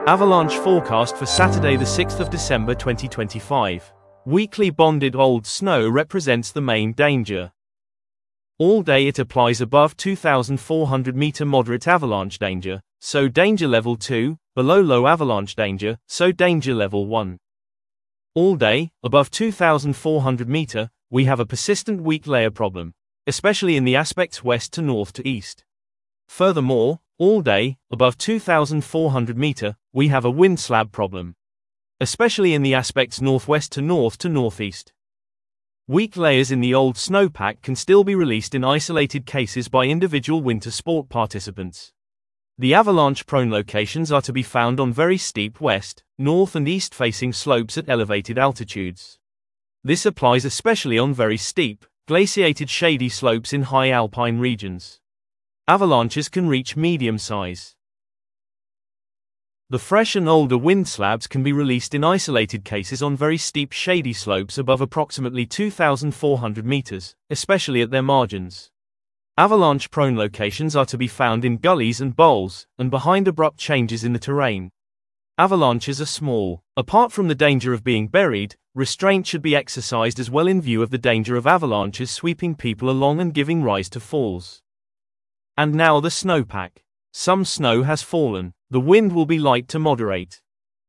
Avalanche forecast for Saturday the 6th of December 2025. Weekly bonded old snow represents the main danger. All day it applies above 2,400 meter moderate avalanche danger, so danger level 2, below low avalanche danger, so danger level 1. All day, above 2,400 meter, we have a persistent weak layer problem, especially in the aspects west to north to east. Furthermore, all day, above 2,400 meter, we have a wind slab problem, especially in the aspects northwest to northeast. Weak layers in the old snowpack can still be released in isolated cases by individual winter sport participants. The avalanche-prone locations are to be found on very steep west, north and east-facing slopes at elevated altitudes. This applies especially on very steep, glaciated shady slopes in high alpine regions. Avalanches can reach medium size. The fresh and older wind slabs can be released in isolated cases on very steep shady slopes above approximately 2,400 meters, especially at their margins. Avalanche-prone locations are to be found in gullies and bowls, and behind abrupt changes in the terrain. Avalanches are small. Apart from the danger of being buried, restraint should be exercised as well in view of the danger of avalanches sweeping people along and giving rise to falls. And now the snowpack. Some snow has fallen. The wind will be light to moderate.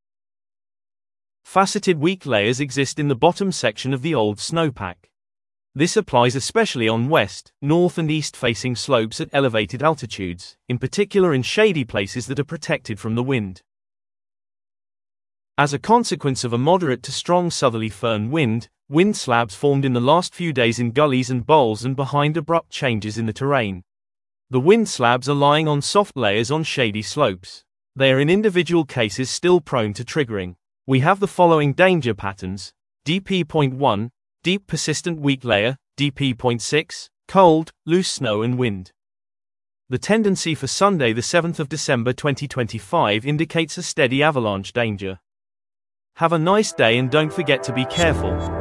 Faceted weak layers exist in the bottom section of the old snowpack. This applies especially on west, north and east-facing slopes at elevated altitudes, in particular in shady places that are protected from the wind. As a consequence of a moderate to strong southerly firn wind slabs formed in the last few days in gullies and bowls and behind abrupt changes in the terrain. The wind slabs are lying on soft layers on shady slopes. They are in individual cases still prone to triggering. We have the following danger patterns: DP.1, deep persistent weak layer, DP.6, cold, loose snow and wind. The tendency for Sunday the 7th of December 2025 indicates a steady avalanche danger. Have a nice day and don't forget to be careful.